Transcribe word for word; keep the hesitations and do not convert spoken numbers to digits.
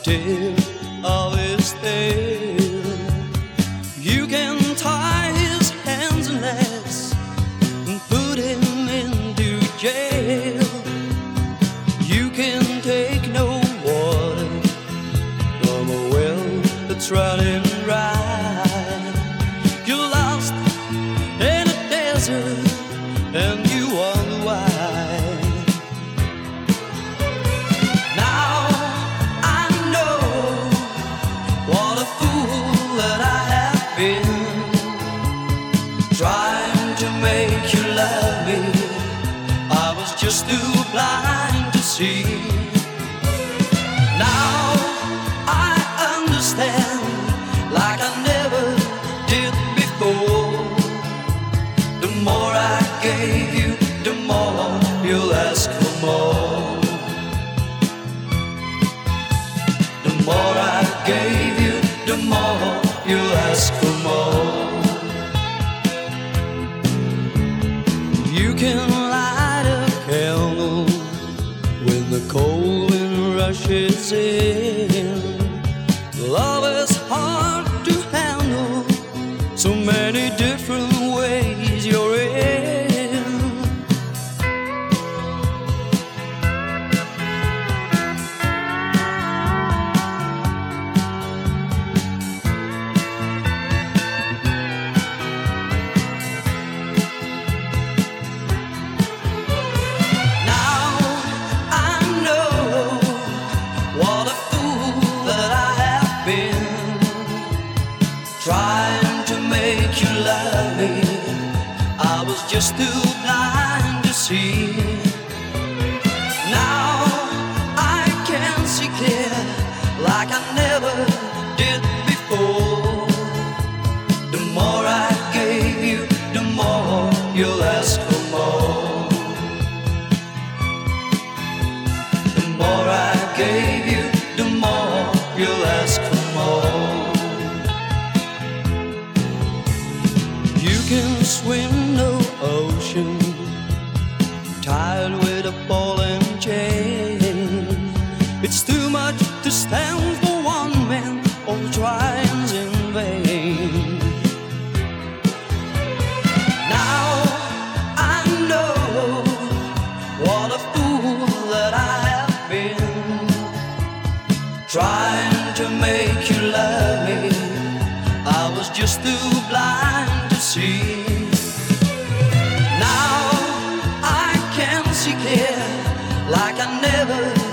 tip of his tail. You can tie his hands and legs and put him into jail. You can take no water from a well that's running dry. You're lost in a desert and you wonder why. Now I know what a fool that I have been, trying to make you love me. I was just too blind to see. Now I understand like I never did before. The more I gave you, the more you'll ask for more. The more I gave you, the more you'll ask for more. You can light a candle when the cold wind rushes in. Love is hard to handle, so many different ways you're in. Now I know what a fool that I have been, trying to make you love me. I was just too blind to see. Now I can see clear like I never did before. The more I gave you, the more you'll ask for more. The more I gave you, the more you'll ask for more. You can swim no ocean, tied with a ball and chain. It's too much to stand for one man, all tries in vain. Now I know what a fool that I have been, trying to make you love me. I was just too blind to see. Now I can see clear like I never